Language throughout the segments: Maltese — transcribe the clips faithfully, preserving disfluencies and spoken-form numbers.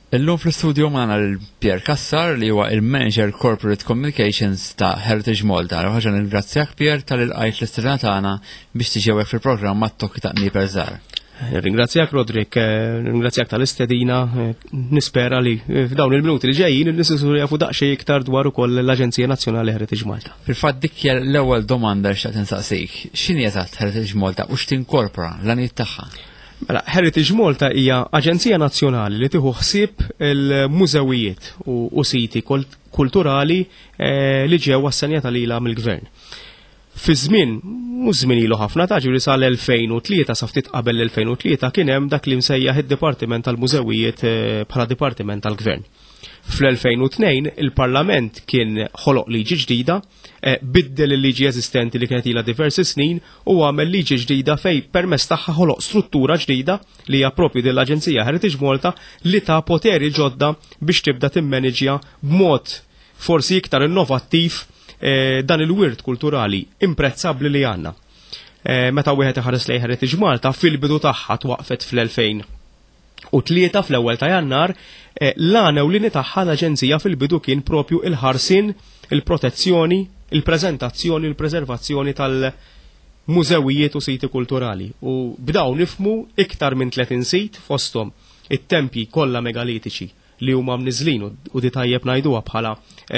Illum fl-istudju magħna l-Pier Kassar li huwa il-Manager Corporate Communications ta' Heritage Malta. Ħaġa nirringrazzjak Pier tal-ilqajt l-istirna tagħna biex tiġi hawnhekk fil-programm mat-tokki ta' Knieper Żgħar. Ringrazzjak Rodrik, ringrazzjak tal-istedina, nispera li f'dawn il-minuti li ġejjin il-nisu jafu daqsxejn iktar dwar ukoll l-Aġenzija Nazzjonali Heritage Malta. Fil-fatt dik hija l-ewwel domanda li xtaqt insaqsik. X'inhi eżatt Heritage Malta u x'tinkorpora l-għanijiet tagħha? Mela, Heritage Malta hija Aġenzija Nazzjonali li tieħu ħsieb il-mużewijiet u siti kulturali li ġew assenjata lilha mill-Gvern. Fi żmien, mhux żmien ilu ħafna ta' ġifieri sal-elfejn u tlieta sa ftit qabel l-elfejn u tlieta kien hemm dak li msejjaħ id-Dipartiment tal-Mużewijiet bħala Dipartiment tal-Gvern. Fl-elfejn u tnejn il-Parlament kien ħoloq liġi ġdida, biddel il-liġi eżistenti li kienet ilha diversi snin u għamel liġi ġdida fej permezz tagħha ħoloq struttura ġdida li hija proprju dell-Aġenzija Heritage Malta li ta' poteri ġodda biex tibda timmaneġja b'mod forsi iktar innovattiv dan il-wirt kulturali imprezzabbli li għandna. Meta wieħed iħares lejn Heritage Malta fil-bidu tagħha twaqfet fl-elfejn u tlieta fl-ewwel ta' Jannar, l-għana u lini tagħha l-Aġenzija fil-bidu kien propju il-ħarsin, il-protezzjoni, il-preżentazzjoni, il-preservazzjoni tal-mużewijiet u siti kulturali. U bdaw nifmu iktar minn tletin sit fosthom it-tempji kollha megalitiċi li huma mniżlin u di tajjeb ngħiduha bħala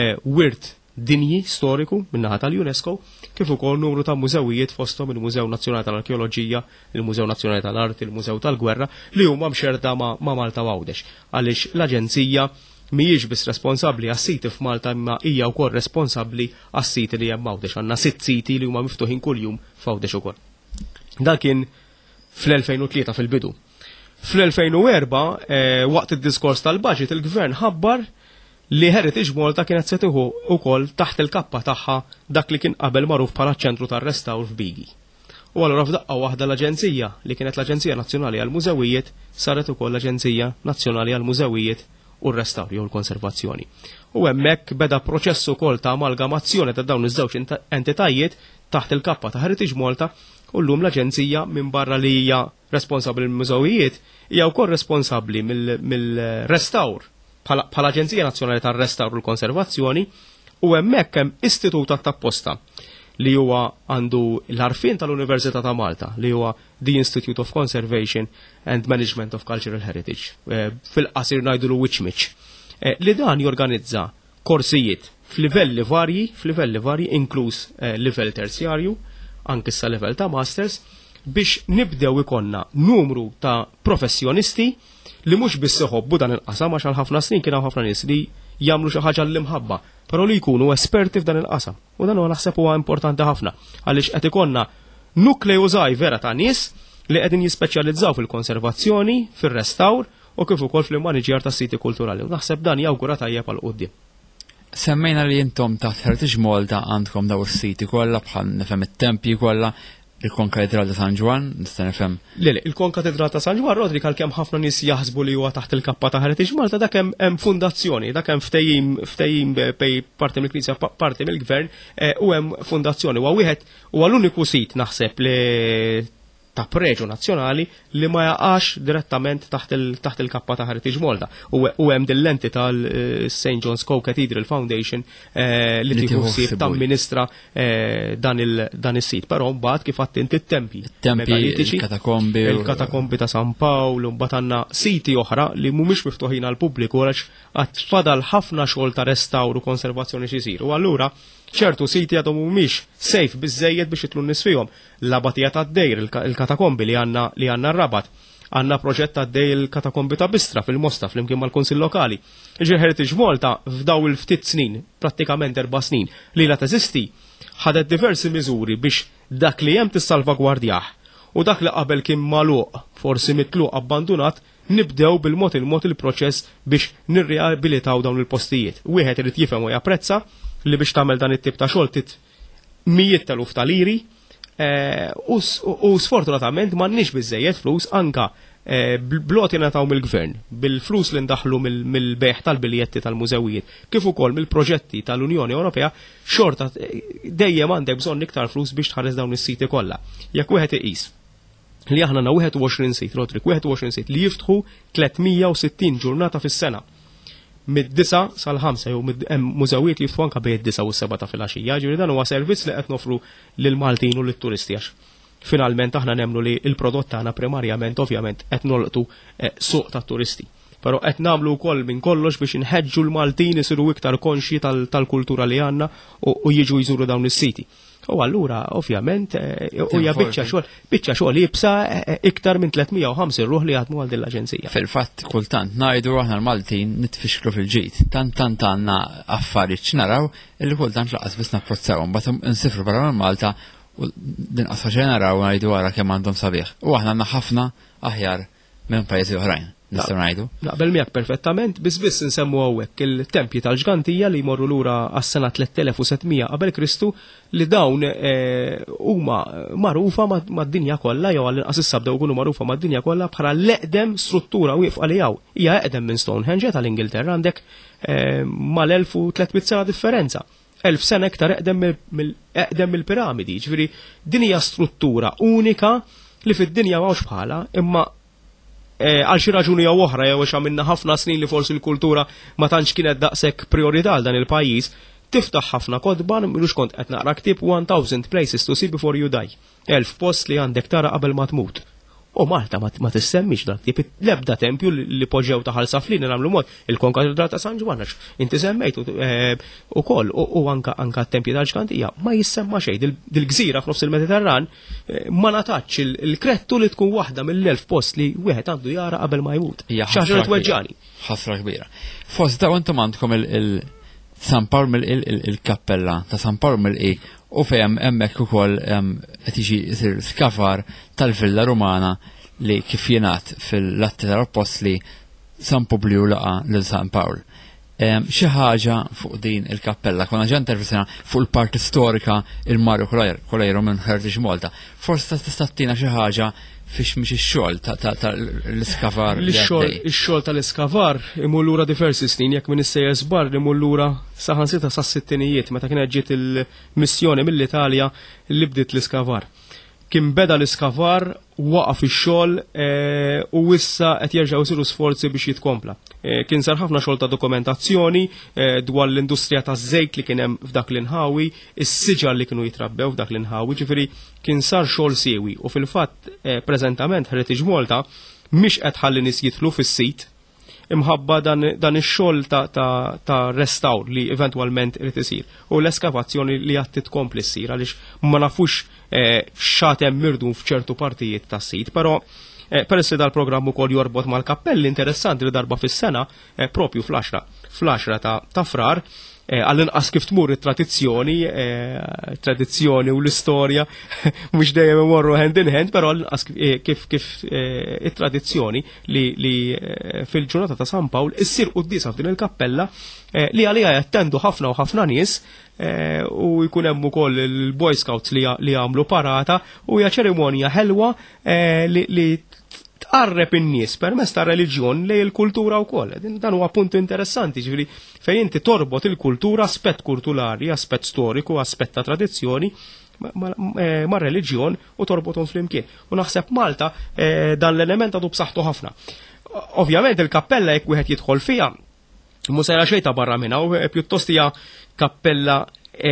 wirt dinji storiku min-naħa tal-UNESCO, kif ukoll numru ta' mużewijiet fosthom il-Mużew Nazzjonali tal-Arkeoloġija, il-Mużew Nazzjonali tal-Art, il-Mużew tal-Gwerra li huma mxerda ma' Malta Għawdex. Għaliex l-Aġenzija mhijiex biss responsabbli għas-siti f'Malta imma hija wkoll responsabbli għas-siti li hemm Għawdex. Għandna sitt siti li huma miftuħin kuljum f'Għawdex ukoll. Dan kien fl-elfejn u tlieta fil-bidu. Fl-elfejn u erba' waqt id-diskors tal-Baġit il-Gvern ħabbar li Heritage Malta kienet se tieħu wkoll taħt il-kappa tagħha dak li kien qabel magħruf bħala ċentru tar-restawr f'Bigi. U allura f'daqqa waħda l-Aġenzija li kienet l-Aġenzija Nazzjonali għall-Mużewijiet saret ukoll l-Aġenzija Nazzjonali għall-Mużewijiet u r-Restawri u l-Konservazzjoni. U hemmhekk beda proċess ukoll ta' amalgamazzjoni ta' dawn iż-żewġ entitajiet taħt il-kappa ta' Heritage Malta u llum l-Aġenzija minn barra li hija responsabbli mill-mużewijiet hija wkoll responsabbli mill-restawr bħala Aġenzija Nazzjonali tar-Restawr u l-Konservazzjoni u hemmhekk hemm istitut tapposta li huwa għandu l-arfien tal-Università ta' Malta li huwa The Institute of Conservation and Management of Cultural Heritage. Fil-qasir ngħidulu wiċmiċ. Li dan jorganizza korsijiet f'livelli varji, f'livelli varji inkluż livell terzjarju, anke sa livell ta' masters, biex nibdew ikonna numru ta' professjonisti li mhux biss iħobbu dan il-qasam għax għal ħafna snin kien hemm ħafna nies li jagħmlu xi ħaġa l-imħabba, però li jkunu esperti f'dan il-qasam. U dan huwa naħseb huwa importanti ħafna għaliex qed ikollna nukleu żgħir vera ta' nies li qegħdin jispeċjalizzaw fil-konservazzjoni, fir-restawr u kif ukoll fil-maniġjar tas-siti kulturali. U naħseb dan jawgura tajjeb għal quddiem. Semmejna li intom taħt Heritage Malta għandkom daw is-siti kollha bħal nifhem it-tempji kollha. Il-Konkatedral ta' San Ġwan, nista' nifhem. Lele, il-Konkatedral ta' San Ġwan, Rodri, għalkemm ħafna nies jaħsbu li huwa taħt il-kappa ta' Heritage Malta, dak hemm fundazzjoni, dak hemm ftehim ftehim bej parti mill-Knisja parti mill-Gvern u hemm fundazzjoni. Huwa wieħed huwa l-uniku sit naħseb li ta' preġu nazzjonali li ma jaqax direttament taħt il-kappa ta' Heritage Malta. U hemm dell-entità l-Saint John's Co-Cathedral Foundation li tieħu ħsieb tamministra dan is-sit. Però mbagħad kif għadt inti t-tempji. Il-katakombi. Il-katakombi ta' San Pawl, mbagħad għandna siti oħra li mhumiex miftuħin għall-pubbliku għax qatt fadal ħafna xogħol ta' restawr u konservazzjoni xi jsir. U allura ċertu siti għadhom mhumiex sejf biżejjed biex jitlu n-nies fihom. L-abatija tad-dejr, il-katakombi li għandna li għandna r-Rabat. Għandna proġett tad-dejr il-katakombi ta' Bistra fil-Mosta flimkien mal-Kunsill Lokali. Iġifieri Heritage Malta f'daw il-ftit snin, prattikament erba' snin, li la teżisti, ħadet diversi miżuri biex dak li hemm tissalvagwardjah u dak li qabel kien magħluq, forsi mitluq abbandunat, nibdew bil-mod il-mod il-proċess biex nirriabilitaw dawn il-postijiet. Wieħed irid jifhem u japprezza li biex tagħmel dan it-tip ta' xogħol tit mijiet teluf ta' liri u sfortunatament m'għandniex biżejjed flus anka bloti nataw mill-Gvern, bil-flus li ndaħlu mill-beħ tal-biljetti tal-mużewijiet, kif ukoll mill-proġetti tal-Unjoni Ewropea, xorta dejjem għandek bżonn iktar flus biex tħares dawn is-siti kollha. Jekk wieħed iqis li aħna na wieħed u għoxrin sit, Rodrik, wieħed u għoxrin sit li jiftħu tlietmija u sittin ġurnata fis-sena. Mid-disa sal-ħamsa jew hemm mużewijiet li jiftħu anke bejn id-disa u s-seba ta' filgħaxija, ġifieri dan huwa servizz li qed nofru lil Maltin u lit-turisti għax finalment aħna nemmnu li l-prodott tagħna primarjament ovvjament qed nolqtu suq tat-turisti. Però qed nagħmlu wkoll minn kollox biex inħeġġu l-Maltin isiru iktar konxji tal-kultura li għandna u jiġu jżuru dawn is-siti. U allura ovvjament u hija biċċa xogħol biċċa xogħol jibsa iktar minn tlietmija u ħamsin ruħ li jaħdmu għal din l-aġenzija. Fil-fatt kultant ngħidu aħna l-Maltin nitfixklu fil-ġid. Tant tant għandna affarijiet x'naraw illi kultant laqas biss napprozzawhom, bagħad insifru barra Malta u din qasra xejn naraw ngħidu wara kemm għandhom sabiħ. U aħna għandna ħafna aħjar minn pajjiżi oħrajn. Nistgħu ngħidu. Naqbel miegħek perfettament, biss biss insemmu hawnhekk il-tempji tal-ġgantija li jmorru lura għas-sena tliet elef u settmija qabel Kristu li dawn huma magħrufa mad-dinja kollha jew għall-inqas issa bdew ikunu magħrufa mad-dinja kollha bħala l-eqdem struttura wieqfa li hawn. Hija eqdem minn Stonehenge tal-Ingilterra għandek mal-elf u tlietmiet sena differenza. Elf sena iktar eqdem mill-eqdem mill-piramidi, ġifieri din hija struttura unika li fid-dinja m'hawnx bħala, imma għal xi raġuni jew oħra jew għax għamilna ħafna snin li forsi l-kultura ma tantx kienet daqshekk priorità għal dan il-pajjiż, tiftaħ ħafna kodba milux kont qed naqra ktieb one thousand places to see before you die. Elf post li għandek tara qabel ma tmut. U Malta ma tissemmix dak tip l-ebda tempju li poġġew taħal saflin nagħmlu mod il-konkatedra ta' San Ġwan inti semmejt ukoll u anke anke t-tempji tal-ġgantija ma jissemma xejn dil-gżira f'nofs il-Mediterran ma natax il-krettu li tkun waħda mill-elf post li wieħed għandu jara qabel ma jmut. Xaġa tweġġani. Ħasra kbira. Fost da intom għandkom il-San Pawl mill-kappella ta' San Pawl mill-qi u fejn hemmhekk ukoll qed jiġi jsir skafar tal-Villa Rumana li kif jingħad fil-Latti tal-Apostli San Publiu laqa lil San Pawl. Xi ħaġa fuq din il-kappella konna ġa intervistana fuq il-parti storika il-Mario Colajro minn Heritage Malta. Forsi tista' tina xi ħaġa fiex mhix ix-xogħol tal-iskavar. Ix-xogħol tal-iskavar imur lura diversi snin jekk minn issejjer żbar imur lura saħansita sas-sittinijiet meta kienet ġiet il-missjoni mill-Italja li bdiet l-iskavar. Kien beda l-iskavar waqaf ix-xogħol u issa qed jerġgħu jsiru sforzi biex jitkompla. Kien sar ħafna xogħol ta' dokumentazzjoni dwar l-industrija taż-żejt li kien hemm f'dak l-inħawi, is-siġar li kienu jitrabbew f'dak l-inħawi, ġifieri kien sar xogħol siewi u fil-fatt preżentament Heritage Malta mhix qed ħalli nies jidħlu fis-sit imħabba dan ix-xogħol ta' restawr li eventwalment irid isir u l-eskavazzjoni li qatt titkompli ssir għaliex ma nafux x'għad hemm mirdum f'ċertu partijiet tas-sit, però peress li dal-programm ukoll jorbot mal-kappelli interessanti li darba fis-sena propju fl-għaxra fl-għaxra ta' frar għall-inqas kif tmur it-tradizzjoni, tradizzjoni u l-istorja mhux dejjem imorru hand in hand, però għall-inqas kif kif it-tradizzjoni li fil-ġurnata ta' San Pawl issir qudiesa f'din il-kappella li għalija jattendu ħafna u ħafna nies u jkun hemm ukoll il-Boy Scouts li jagħmlu parata u hija ċerimonja ħelwa li tqarreb in-nies permezz ta' reliġjon lejn il-kultura wkoll. Dan huwa punt interessanti, ġifieri fejn inti torbot il-kultura, aspett kulturali, aspett storiku, aspett ta' tradizzjoni ma' reliġjon u torbothom flimkien. U naħseb Malta dan l-element għadu b'saħħtu ħafna. Ovvjament il-kappella jekk wieħed jidħol fiha mhux sejra xejn ta' barra minnha u pjuttost hija kappella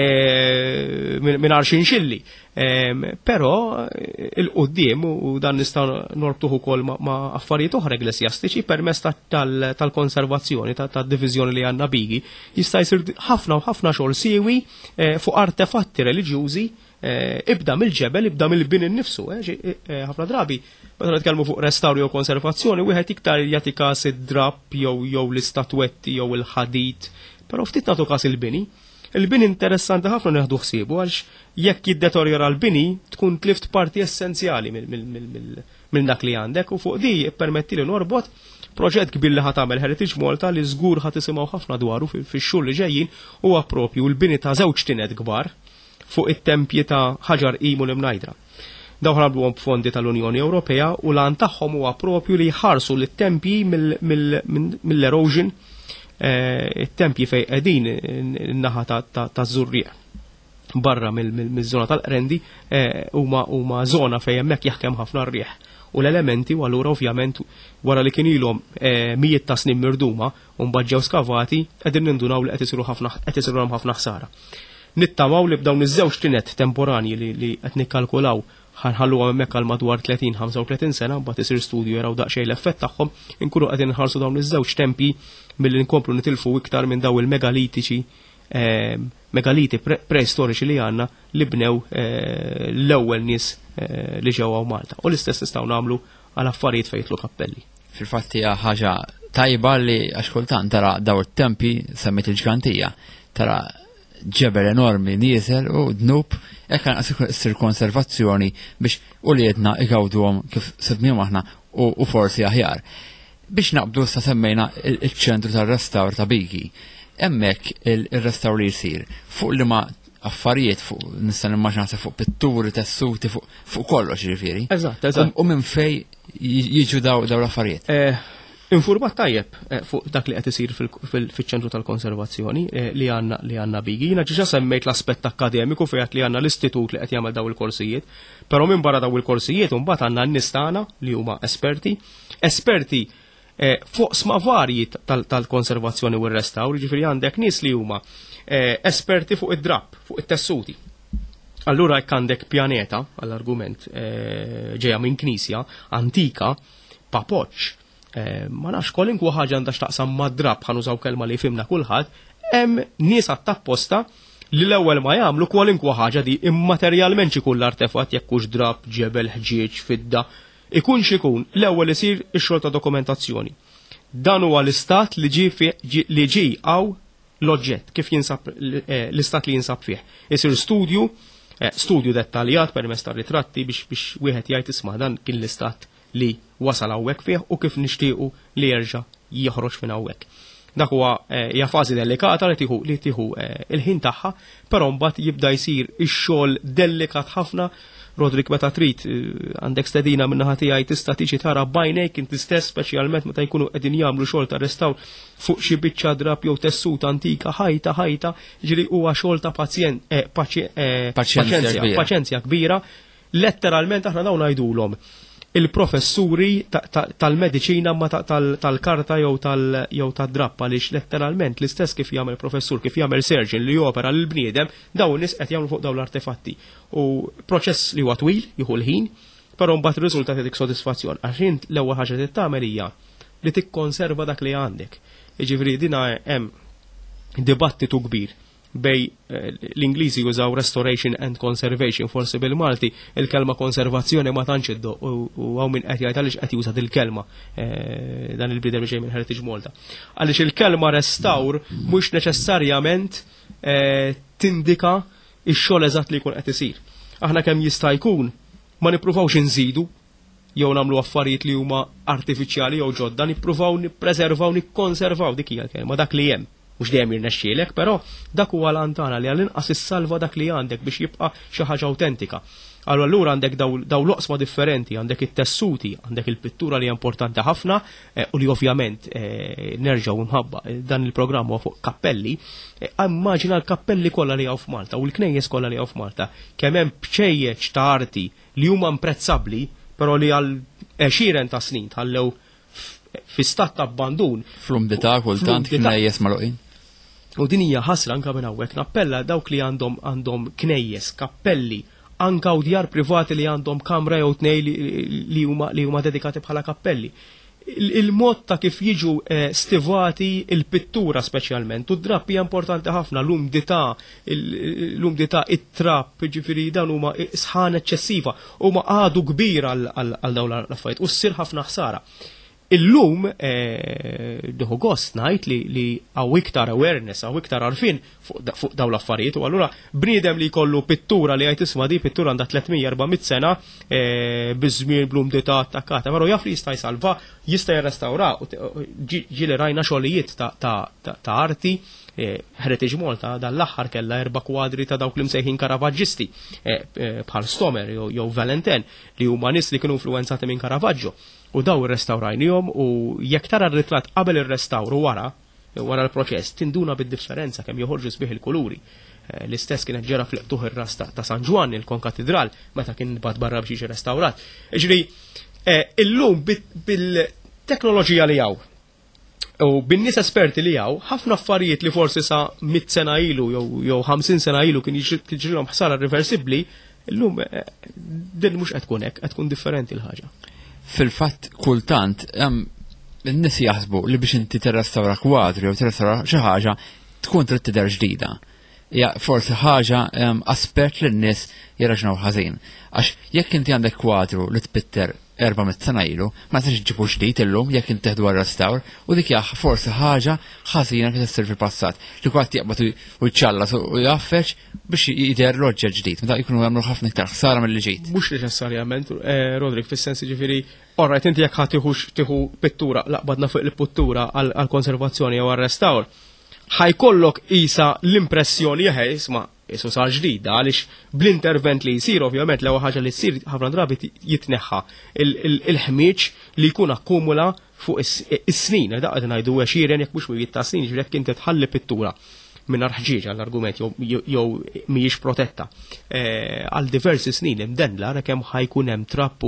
minn arxin xilli. Però il-qoddim u dan nista' norbtuh ukoll ma' affarijiet oħra eglesjastiċi permezz tal-konservazzjoni tad-diviżjoni li għandna bigi jista' jsir ħafna u ħafna xogħol siewi fuq artefatti reliġjużi ibda mill-ġebel, ibda mill-bin innifsu. Ħafna drabi meta nitkellmu fuq restawri jew konservazzjoni wieħed iktar jagħti każ id-drapp jew jew l-istatwetti jew il-ħadit, però ftit nagħtu każ il-bini. Il-bini interessanti ħafna nieħdu ħsiebu għax jekk jiddeteriora l-bini tkun tlift parti essenzjali minn dak li għandek u fuq di jippermetti li norbot proġett kbir li ħadd tagħmel Heritage Malta li żgur ħadd isimgħu ħafna dwaru fix-xhur li ġejjin huwa proprju l-bini ta' żewġ tinet kbar fuq it-tempji ta' Ħaġar Qim u l-Imnajdra. Dawn ħabluhom b'fondi tal-Unjoni Ewropea u lan tagħhom huwa proprju li jħarsu lit-tempji mill-erosion it-tempji fejn qegħdin in-naħa ta' Żurrieq barra mill-żona tal-Qrendi huma huma żona fejn hemmhekk jaħkem ħafna r-rieħ. u l-elementi u allura ovvjament wara li kien ilhom mijiet ta' snin mirduma u mbagħad ġew skavati qegħdin nindunaw li qed isiru ħafna qed isirhom ħafna ħsara. Nittamaw li b'dawn iż-żewġ tinet temporanji li li qed nikkalkulaw ħanħalluhom hemmhekk għal madwar tletin ħamsa u tletin sena mbagħad isir studju jaraw daqsxejn l-effett tagħhom inkunu qegħdin inħarsu dawn iż-żewġ tempi milli nkomplu nitilfu iktar minn daw il-megalitiċi megaliti preistoriċi li għandna li bnew l-ewwel nies li ġewwa Malta. U l-istess nistgħu nagħmlu għal affarijiet fejn jitlu kappelli. Fil-fatt hija ħaġa tajba li għax kultant tara daw it-tempi semmejt il-ġgantija, tara ġebel enormi niesel u dnub hekk għanqas issir konservazzjoni biex uliedna igawduhom kif sibnihom aħna u forsi aħjar. Biex naqbdu sta semmejna il-ċentru tar-restawr ta' Bigi. Hemmhekk il-restawr li jsir fuq li ma affarijiet fuq nista' nimmaġina fuq pitturi, tessuti, fuq kollox jiġifieri. Eżatt, eżatt. U minn fejn jiġu daw l-affarijiet. Infurmat tajjeb fuq dak li qed isir fiċ-ċentru tal-konservazzjoni li għandna li għandna Bigi. Jiena ġiġa semmejt l-aspett akademiku fejn li għandna l-istitut li qed jagħmel daw il-korsijiet, però minn barra daw il-korsijiet imbagħad għandna n-nies tagħna li huma esperti, esperti fuq sma varji tal-konservazzjoni u r-restawr, ġifieri għandek nies li huma esperti fuq id-drapp, fuq it-tessuti. Allura jekk għandek pjaneta għall-argument ġejja minn knisja antika, papoċ, ma nafx kwalinkwa ħaġa għandha x'taqsam mad-drapp ħanużaw kelma li fimna kulħadd, hemm nies għat-tapposta li l-ewwel ma jagħmlu kwalinkwa ħaġa di immaterjalment ikun l-artefatt jekk hux drapp, ġebel, ħġieġ, fidda, ikun x'ikun l-ewwel isir ix-xogħol ta' dokumentazzjoni. Dan huwa l-istat li ġie li ġie għaw l-oġġett kif jinsab l-istat li jinsab fih. Isir studju, studju dettaljat permezz ta' ritratti biex biex wieħed jgħid isma' dan kien l-istat li wasal hawnhekk fih u kif nixtiequ li jerġa' joħroġ minn hawnhekk. Dak huwa hija fażi delikata li tieħu li tieħu il-ħin tagħha, però mbagħad jibda jsir ix-xogħol delikat ħafna. Rodrik, meta trid għandek stedina minn naħa tiegħi tista' tiġi tara bajnejk inti stess speċjalment meta jkunu qegħdin jagħmlu xogħol ta' restawr fuq xi biċċa drab jew tessut antika ħajta ħajta, ġieli huwa xogħol ta' paċenzja paċenzja kbira. Letteralment aħna dawn ngħidulhom il-professuri tal-mediċina ma tal-karta jew tad-drappa għaliex letteralment l-istess kif jagħmel professur, kif jagħmel surgeon li jopera lill-bniedem, dawn nies qed jagħmlu fuq dawn l-artefatti. U proċess li huwa twil, jieħu l-ħin, però mbagħad ir-riżultat dik sodisfazzjon. Għax int l-ewwel ħaġa li tagħmel hija li tikkonserva dak li għandek. Jiġifieri din hemm dibattitu kbir bej l-Ingliżi jużaw restoration and conservation, forsi bil-Malti il-kelma konservazzjoni ma tantx iddo u hawn min qed jgħid għaliex qed juża dil-kelma dan il-bniedem ġej minn Heritage Malta. Għaliex il-kelma restawr mhux neċessarjament tindika x-xogħol eżatt li jkun qed isir. Aħna kemm jista' jkun ma nippruvawx inżidu jew nagħmlu affarijiet li huma artifiċjali jew ġodda, nippruvaw nippreservaw, nikkonservaw dik hija l-kelma dak li hemm. Mhux dejjem jirnexxielek, però dak huwa l-antana li għall-inqas issalva dak li għandek biex jibqa' xi ħaġa awtentika. Allura għandek daw loqsma differenti, għandek it-tessuti, għandek il-pittura li hija importanti ħafna u li ovvjament nerġgħu imħabba dan il-programm huwa fuq kappelli. Immaġina l-kappelli kollha li hawn f'Malta u l-knejjes kollha li hawn f'Malta kemm hemm bċejjeġ ta' arti li huma imprezzabbli, però li għal għexieren ta' snin tħallew fi stat ta' abbandun. Fl-umdità kultant knejjes magħluqin. U din hija ħasra anke minn hawnhekk nappella dawk li għandhom għandhom knejjes, kappelli, anke u djar privati li għandhom kamra jew tnej li huma li huma dedikati bħala kappelli. Il-mod ta' kif jiġu stivati il-pittura speċjalment, u d-drapp hija importanti ħafna, l-umdità, l-umdità, it-trapp, ġifieri dan huma sħan eċċessiva, huma għadu kbir għal dawn l-affarijiet u ssir ħafna ħsara. Illum diħu gost ngħid li għaw iktar awareness, għaw iktar arfin fuq dawn l-affarijiet u allura bniedem li jkollu pittura li għajt isma' di pittura għandha tlietmija erba'mija sena biż-żmien bl-umdità attakkata, però jaf li jista' jsalva, jista' jirrestawra. Ġieli rajna xogħlijiet ta' arti Heritage Malta dal-aħħar kellha erba' kwadri ta' dawk li msejħin Caravaggioisti bħal Stomer jew Valentin li huma nies li kienu influenzati minn Caravaggio. U daw ir-restawrajnihom u jekk tara r-ritratt qabel ir-restawr u wara wara l-proċess tinduna bid-differenza kemm joħorġu sbieħ il-kuluri. L-istess kienet ġara fl-qtuħ ir-ras ta' San Ġwan il-konkatedral meta kien bad barra biex jiġi restawrat. Ġifieri Illum bil-teknoloġija li hawn u bin-nies esperti li hawn, ħafna affarijiet li forsi sa mit sena ilu jew ħamsin sena ilu kien jiġrilhom ħsara reversibbli, illum din mhux qed tkun hekk, qed tkun differenti l-ħaġa. Fil-fatt kultant n-nies jaħsbu li biex inti tirrestawra kwadri jew tirrestawra xi ħaġa tkun trid tidher ġdida. Ja, forsi ħaġa aspett li n-nies jirraġunaw ħażin. Għax jekk inti għandek kwadru li tbitter erba' sena ilu, ma tiġi ġibu ġdid illum jekk inti teħdu restawr u dik hija forsi ħaġa ħażina kif issir fil-passat. Li kwad jaqbad u jċallas u jaffeċ biex jidher l-oġġett ġdid, meta jkunu jagħmlu ħafna iktar ħsara milli ġid. Mhux neċessarjament, Rodrik, fis-sensi ġifieri, orrajt inti jekk ħadd tieħu pittura laqbadna fuq il-pittura għall-konservazzjoni jew għar-restawr, ħajkollok isa l-impressjoni jeħej isma' isu sar ġdida għaliex bl-intervent li jsir ovvjament l-ewwel ħaġa li ssir ħafna drabi jitneħħa il-ħmieġ li jkun akkumula fuq is-snin, daqqa ngħidu għexieren jekk mhux wiegħed ta' snin, ġifieri jekk inti tħalli pittura mingħajr ħġieġ għall-argument jew mhijiex protetta għal diversi snin imdennla kemm ħajkun hemm trapp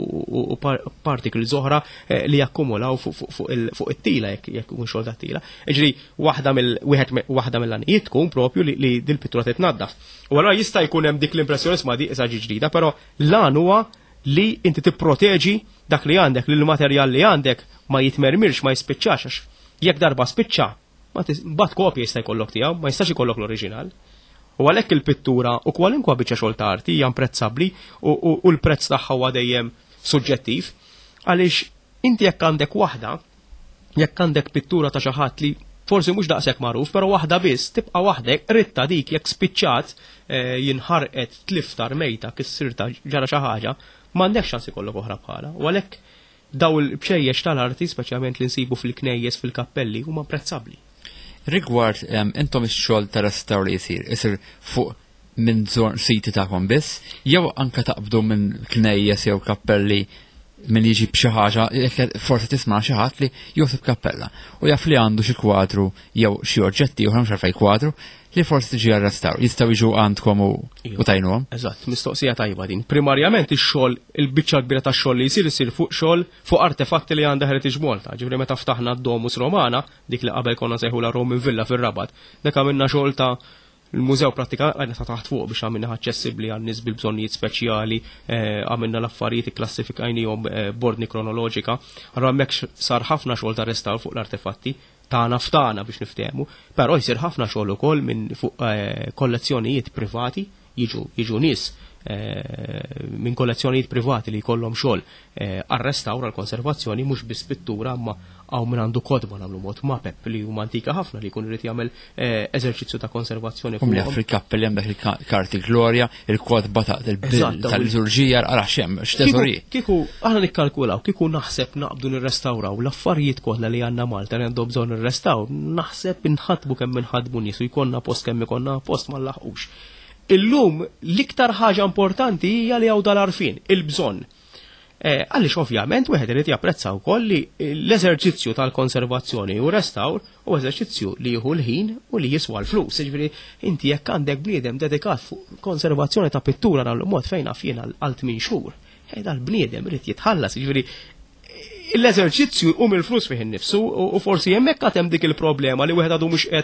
u particles oħra li jakkumulaw fuq it-tila jekk ikun xogħol tat-tila. Jiġri waħda waħda mill-għanijiet tkun propju li dil-pittura titnaddaf. U allura jista' jkun hemm dik l-impressjoni sma' di issa ġdida, però l-għan huwa li inti tipproteġi dak li għandek li l-materjal li għandek ma jitmermirx ma jispiċċax għax jekk darba spiċċa bat kopja jista' jkollok tiegħu, ma jistax ikollok l-oriġinal. U għalhekk il-pittura u kwalinkwa biċċa xogħol ta' arti hija imprezzabbli u l-prezz tagħha huwa dejjem suġġettiv għaliex inti jekk għandek waħda, jekk għandek pittura ta' xi ħadd li forsi mhux daqshekk magħruf, però waħda biss tibqa' waħdek ritta dik jekk spiċċat jinħarqet tliftar mejta kissirta ġara xi ħaġa, m'għandekx ċans ikollok oħra bħala. U għalhekk daw il-bxejjex tal-arti speċjalment li nsibu fil-knejjes fil-kappelli huma prezzabbli. Rigward intom ix-xogħol ta' restawr li jsir, isir fuq minn żon siti tagħkom biss, jew anke taqbdu minn knejjes jew kappelli minn jiġi b'xi ħaġa, forsi tisma' xi ħadd li josib kappella u jaf li għandu xi kwadru jew xi oġġetti oħra mhux għalfejn kwadru li forsi tiġi għar-restawr, jistgħu jiġu għandkom u tajnuhom. Eżatt, mistoqsija tajba din. Primarjament ix-xogħol, il-biċċa kbira tax-xogħol li jsir isir fuq xogħol fuq artefatti li għandha Heritage Malta. Ġifieri meta ftaħna d-Domus Romana, dik li qabel konna nsejħula Roman Villa fir-Rabat, dak għamilna xogħol ta' il-mużew pratika għajna ta' taħt fuq biex għamilna aċċessibbli għan nies bil-bżonnijiet speċjali, għamilna l-affarijiet ikklassifikajnihom b'ordni kronoloġika. Allura hemmhekk sar ħafna xogħol ta' restawr fuq l-artefatti tagħna ftana biex niftehmu, però jsir ħafna xogħol ukoll minn fuq kollezzjonijiet privati, jiġu jiġu nies minn kollezzjonijiet privati li jkollhom xogħol għar-restawr għall-konservazzjoni mhux biss pittura ma hawn min għandu kodba nagħmlu mod mapep li huma antika ħafna li jkun irid jagħmel eżerċizzju ta' konservazzjoni fuq. Umlef fil-kappelli hemm dak il-karti Gloria, il-kodba ta' tal-liturġija ara xem x'teżori. Kieku aħna nikkalkulaw, kieku naħseb naqbdu nirrestawraw l-affarijiet kollha li għandna Malta li għandhom bżonn nirrestawr, naħseb inħadbu kemm inħadbu nies u jkollna post kemm ikollna post ma nlaħqux. Illum l-iktar ħaġa importanti hija li hawn dal-għarfien, il-bżonn. Għaliex ovvjament wieħed irid japprezza wkoll li l-eżerċizzju tal-konservazzjoni u restawr u eżerċizzju li jieħu l-ħin u li jiswa l-flus. Jiġifieri inti jekk għandek bliedem dedikat fuq konservazzjoni ta' pittura nagħmlu mod fejn naf jien għal tmien xhur. Dal-bniedem irid jitħallas, jiġifieri l-eżerċizzju um il-flus fih innifsu u forsi hemmhekk għad hemm dik il-problema li wieħed għadu mhux qed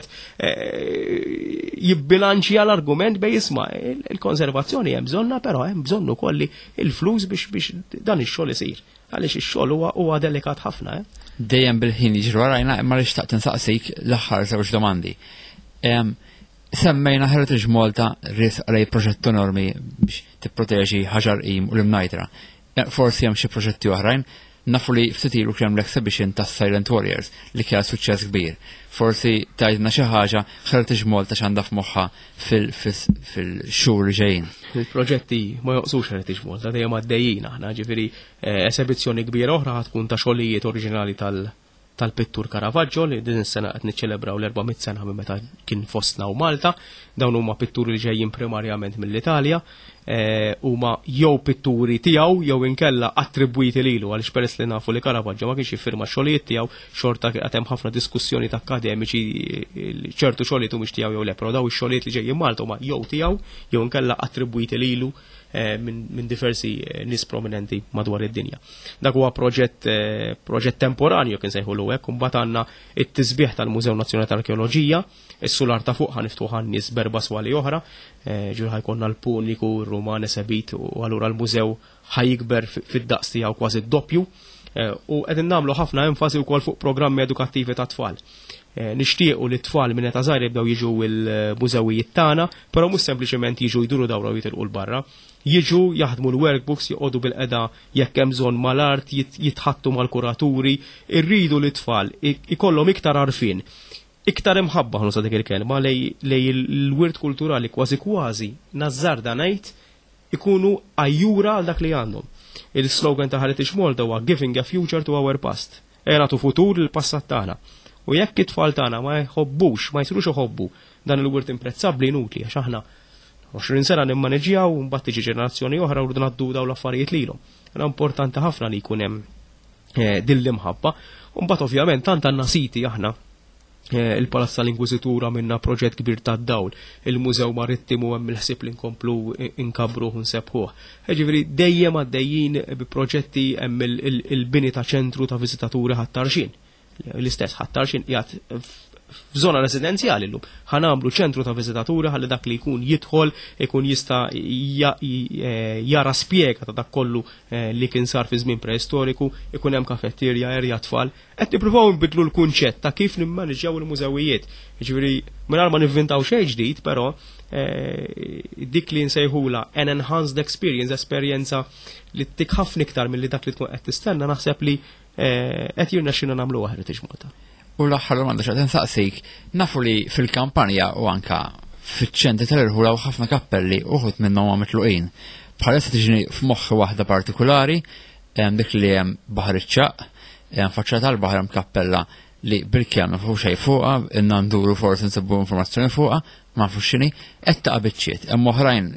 jibbilanċja l-argument bejn isma' il-konservazzjoni hemm bżonna, però hemm bżonn ukoll il-flus biex biex dan ix-xogħol isir. Għaliex ix-xogħol huwa huwa delikat ħafna. Dejjem bil-ħin jiġri warajna imma li xtaqt insaqsik l-aħħar żewġ domandi. Semmejna Heritage Malta rej proġett enormi biex tipproteġi ħaġar qim u l-imnajdra. Forsi hemm xi proġetti oħrajn. Nafu li ftitilu krem l-exhibition ta' Silent Warriors li kien suċċess kbir. Forsi tajdna xi ħaġa Heritage Malta x'għandha f'moħħa fil-xhur li ġejjin. Il-proġetti ma joqsux Heritage Malta dejjem għaddejjin aħna, ġifieri esibizzjoni kbira oħra tkun ta' xogħlijiet oriġinali tal tal-pittur Caravaggio li din is-sena qed niċċelebraw l-erba'miet sena minn meta kien fostna u Malta. Dawn huma pitturi li ġejjin primarjament mill-Italja. huma jew pitturi tiegħu jew inkella attribwiti lilu għaliex peress li nafu li Caravaggio ma kienx jiffirma xogħlijiet tiegħu xorta qed hemm ħafna diskussjoni ta' akademiċi ċertu xogħlijiet mhux tiegħu jew le, però daw ix-xogħlijiet li ġejjin Malta huma jew tiegħu jew inkella attribwiti lilu minn diversi nies prominenti madwar id-dinja. Dak huwa proġett proġett temporanju kien sejħulu hekk, imbagħad għandna it-tisbieħ tal-Mużew Nazzjonali tal-Arkeoloġija, is-sular ta' fuq ħaniftuħ għan-nies berba swali oħra, ġifier ħajkonna l-Puniku, r-Rumane Sebit u allura l-mużew ħajikber fid-daqs tiegħu kważi d-doppju u qegħdin nagħmlu ħafna enfasi wkoll fuq programmi edukattivi ta' tfal. Nixtiequ li t-tfal minn eta żgħar jibdew jiġu l-mużewijiet tagħna, però mhux sempliċement jiġu jduru dawra jitilqu l-barra. Jiġu jaħdmu l-workbooks, joqogħdu bil-qeda jekk hemm bżonn mal-art, jitħattu mal-kuraturi, irridu li t-tfal ikollhom iktar għarfien. Iktar imħabba ħnu sa dik il-kelma lej l-wirt kulturali kważi kważi nażarda ngħid ikunu ajjura għal dak li għandhom. Il-slogan ta' Heritage Malta huwa Giving a Future to Our Past. Ejja nagħtu futur lill-passat tagħna. U jekk it-tfal tagħna ma jħobbux, ma jsirux iħobbu dan il-wirt imprezzabbli inutli għax aħna għoxrin sena nimmaneġjaw u mbagħad tiġi ġenerazzjoni oħra u rridu ngħaddu dawn l-affarijiet lilhom. Era importanti ħafna li jkun hemm din l-imħabba. U mbagħad ovvjament tant għandna siti aħna il-Palazz tal-Inkwiżitura minna proġett kbir tad-dawl, il-Mużew Marittimu hemm il-ħsieb li nkomplu inkabruh u nsebħuh. Ġifieri dejjem għaddejjin bi proġetti hemm il-bini ta' ċentru ta' viżitaturi ħattarxin. L-istess ħattarxin qiegħed f'żona residenzjali llum. Ħanamlu ċentru ta' viżitaturi ħalli dak li jkun jidħol ikun jista' jara spjega ta' dak kollu li kien sar fi żmien preistoriku, ikun hemm kafetterja, erja tfal. Qed nippruvaw nbidlu l-kunċett ta' kif nimmaneġġjaw il-mużewijiet. Jiġifieri mingħajr ma nivvintaw xejn ġdid, però dik li nsejħula an enhanced experience, esperjenza li tik ħafna iktar milli dak li tkun qed tistenna naħseb li qed jirnexxina nagħmlu Heritage Malta. U l-aħħar domanda x'qed insaqsik, nafu li fil-kampanja u anka fiċ-ċentri tal-irħula u ħafna kappelli uħud minnhom ma mitluqin. Bħalissa tiġini f'moħħi waħda partikolari, dik li hemm Baħar iċ-Ċaq, hemm faċċata tal-baħar hemm kappella li bil-kjem ma fuq xejn fuqha, inna nduru forsi nsibbu informazzjoni fuqha, ma nafux x'inhi, qed taqa' biċċiet, hemm oħrajn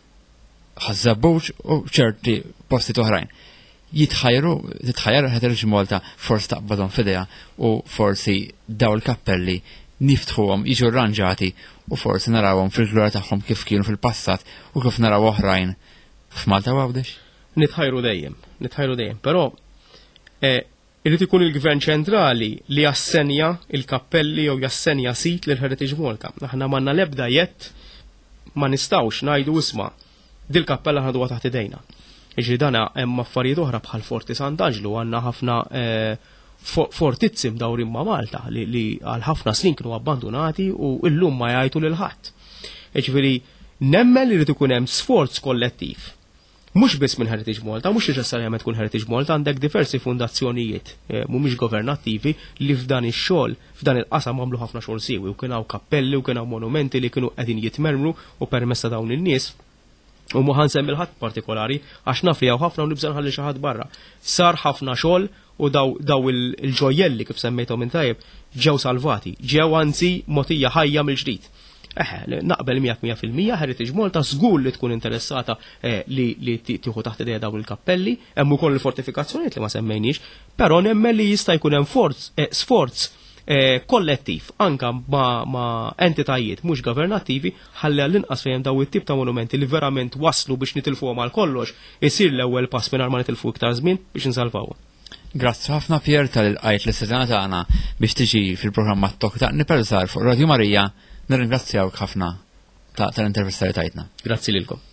ħażabbuġ u ċerti postijiet oħrajn. Jitħajru, titħajjar Heritage Malta forsi taqbadhom f'idea u forsi daw il-kappelli niftħuhom jiġu rranġati u forsi narawhom fil-glura tagħhom kif kienu fil-passat u kif naraw oħrajn f'Malta għawdex? Nitħajru dejjem, nitħajru dejjem, però irid ikun il-Gvern ċentrali li jassenja il-kappelli jew jassenja sit lil Heritage Malta. Aħna m'għandna l-ebda jett ma nistgħux ngħidu isma' dil-kappella ħadwa taħt idejna. Iġri dana hemm affarijiet oħra bħal Forti Sant'Angelo għandna ħafna fortizzi mdawrin ma' Malta li għal ħafna snin kienu abbandonati u llum ma jgħidu lil ħadd. Jiġifieri nemmen li rid ikun hemm sforz kollettiv. Mhux biss minn Heritage Malta, mhux neċessarjament tkun Heritage Malta, għandek diversi fundazzjonijiet mhumiex governattivi li f'dan ix-xogħol, f'dan il-qasam għamlu ħafna xogħol siewi u kien hawn kappelli u kien hawn monumenti li kienu qegħdin jitmermru u permezz ta' dawn in-nies. U mu ħansemmi l-ħadd partikolari għax naf li hawn ħafna u nibża nħalli xi ħadd barra. Sar ħafna xogħol u daw il-ġojjelli kif semmejthom minn tajjeb ġew salvati, ġew anzi mogħtija ħajja mill-ġdid. Eħe, naqbel mija fil-mija Heritage Malta żgur li tkun interessata li tieħu taħt idea dawn il-kappelli, hemm ukoll il-fortifikazzjonijiet li ma semmejniex, però nemmen li jista' jkun hemm sforz kollettiv anka ma' entitajiet mhux governattivi ħalli għall-inqas fejn daw it-tip ta' monumenti li verament waslu biex nitilfuhom għal kollox isir l-ewwel pass mingħajr ma nitilfu iktar żmien biex insalvawhom. Grazzi ħafna Pier tal-qajt l-istedina tagħna biex tiġi fil-programm mat-tok ta' Nipel Sar fuq Radio Marija. Nirringrazzjawk ħafna tal-intervista li tajtna. Grazzi lilkom.